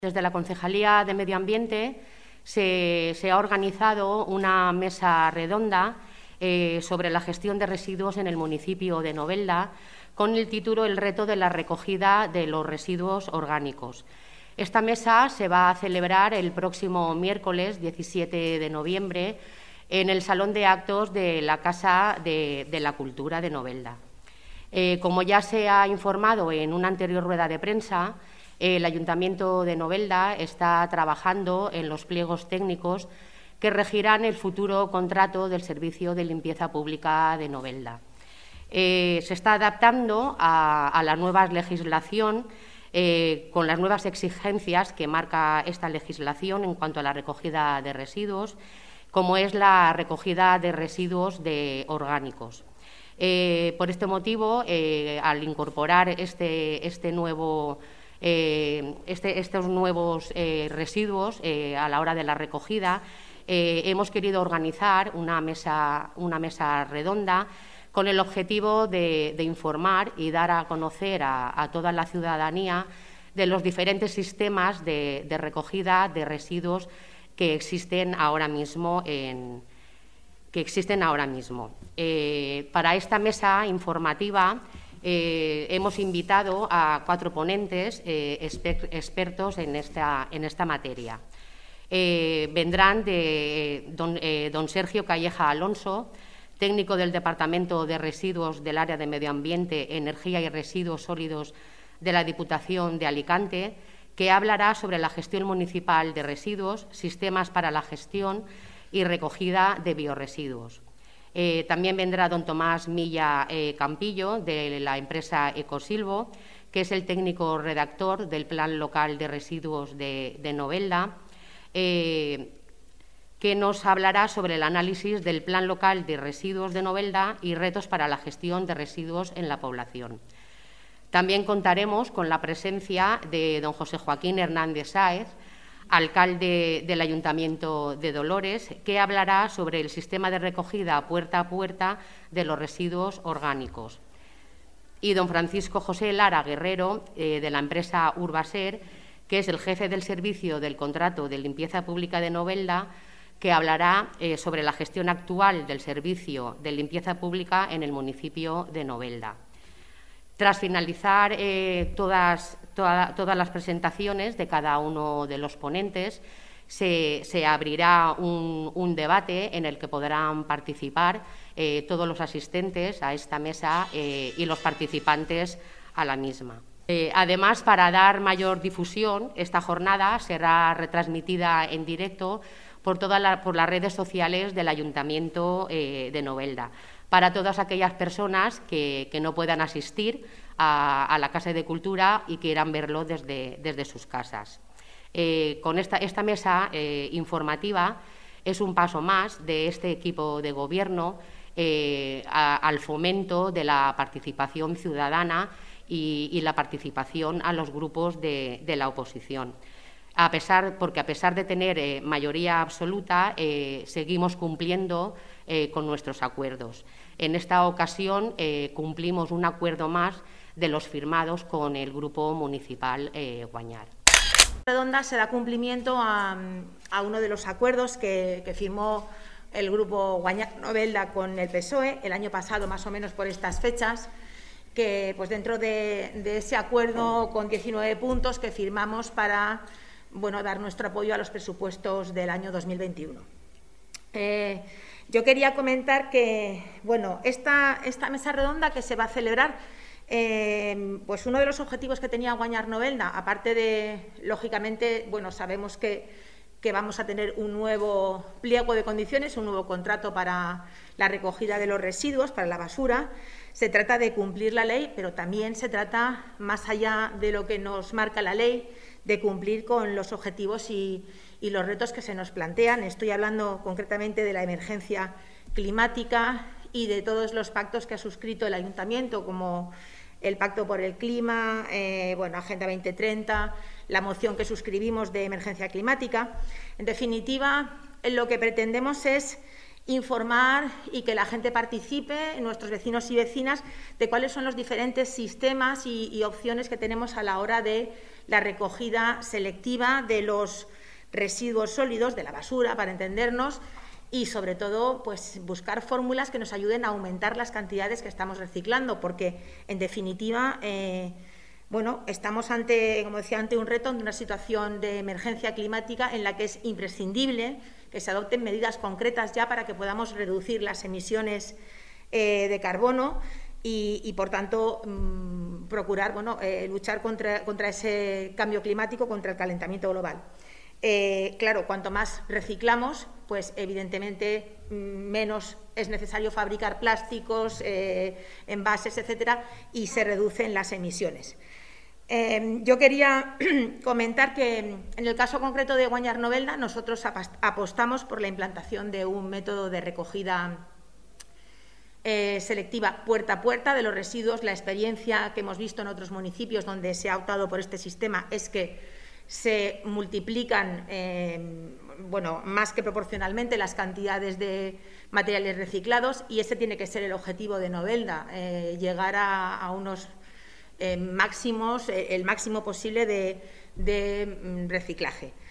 Desde la Concejalía de Medio Ambiente se ha organizado una mesa redonda sobre la gestión de residuos en el municipio de Novelda, con el título El reto de la recogida de los residuos orgánicos. Esta mesa se va a celebrar el próximo miércoles 17 de noviembre en el Salón de Actos de la Casa de la Cultura de Novelda. Como ya se ha informado en una anterior rueda de prensa, el Ayuntamiento de Novelda está trabajando en los pliegos técnicos que regirán el futuro contrato del Servicio de Limpieza Pública de Novelda. Se está adaptando a la nueva legislación con las nuevas exigencias que marca esta legislación en cuanto a la recogida de residuos, como es la recogida de residuos orgánicos. Por este motivo, al incorporar estos nuevos residuos a la hora de la recogida, hemos querido organizar una mesa redonda con el objetivo de informar y dar a conocer a toda la ciudadanía de los diferentes sistemas de recogida de residuos que existen ahora mismo. Para esta mesa informativa hemos invitado a 4 ponentes expertos en esta materia. Vendrán don Sergio Calleja Alonso, técnico del Departamento de Residuos del Área de Medio Ambiente, Energía y Residuos Sólidos de la Diputación de Alicante, que hablará sobre la gestión municipal de residuos, sistemas para la gestión y recogida de biorresiduos. También vendrá don Tomás Milla Campillo, de la empresa Ecosilvo, que es el técnico redactor del Plan Local de Residuos de Novelda, que nos hablará sobre el análisis del Plan Local de Residuos de Novelda y retos para la gestión de residuos en la población. También contaremos con la presencia de don José Joaquín Hernández Sáez, alcalde del Ayuntamiento de Dolores, que hablará sobre el sistema de recogida puerta a puerta de los residuos orgánicos. Y don Francisco José Lara Guerrero, de la empresa Urbaser, que es el jefe del servicio del contrato de limpieza pública de Novelda, que hablará sobre la gestión actual del servicio de limpieza pública en el municipio de Novelda. Tras finalizar todas las presentaciones de cada uno de los ponentes, se abrirá un debate en el que podrán participar todos los asistentes a esta mesa y los participantes a la misma. Además, para dar mayor difusión, esta jornada será retransmitida en directo por las redes sociales del Ayuntamiento de Novelda, para todas aquellas personas que no puedan asistir a la Casa de Cultura y quieran verlo desde sus casas. Con esta mesa informativa es un paso más de este equipo de gobierno al fomento de la participación ciudadana y la participación a los grupos de la oposición. Porque a pesar de tener mayoría absoluta, seguimos cumpliendo con nuestros acuerdos. En esta ocasión cumplimos un acuerdo más de los firmados con el Grupo Municipal Guañar. Redonda se da cumplimiento a uno de los acuerdos que firmó el Grupo Guañar Novelda con el PSOE el año pasado, más o menos por estas fechas, que pues dentro de ese acuerdo con 19 puntos que firmamos para dar nuestro apoyo a los presupuestos del año 2021. Yo quería comentar que esta mesa redonda que se va a celebrar, pues uno de los objetivos que tenía Guañar Novelda, aparte de, lógicamente, sabemos que vamos a tener un nuevo pliego de condiciones, un nuevo contrato para la recogida de los residuos, para la basura. Se trata de cumplir la ley, pero también se trata, más allá de lo que nos marca la ley, de cumplir con los objetivos y los retos que se nos plantean. Estoy hablando concretamente de la emergencia climática y de todos los pactos que ha suscrito el Ayuntamiento, como el Pacto por el Clima, Agenda 2030, la moción que suscribimos de emergencia climática. En definitiva, lo que pretendemos es informar y que la gente participe, nuestros vecinos y vecinas, de cuáles son los diferentes sistemas y opciones que tenemos a la hora de la recogida selectiva de los residuos sólidos, de la basura, para entendernos, y, sobre todo, pues buscar fórmulas que nos ayuden a aumentar las cantidades que estamos reciclando, porque, en definitiva, bueno, estamos ante, como decía, ante un reto, ante una situación de emergencia climática en la que es imprescindible que se adopten medidas concretas ya para que podamos reducir las emisiones de carbono y por tanto, procurar luchar contra ese cambio climático, contra el calentamiento global. Claro, cuanto más reciclamos, pues evidentemente menos es necesario fabricar plásticos, envases, etcétera, y se reducen las emisiones. Yo quería comentar que en el caso concreto de Guañar Novelda nosotros apostamos por la implantación de un método de recogida selectiva puerta a puerta de los residuos. La experiencia que hemos visto en otros municipios donde se ha optado por este sistema es que se multiplican más que proporcionalmente las cantidades de materiales reciclados, y ese tiene que ser el objetivo de Novelda, llegar a unos máximos, el máximo posible de reciclaje.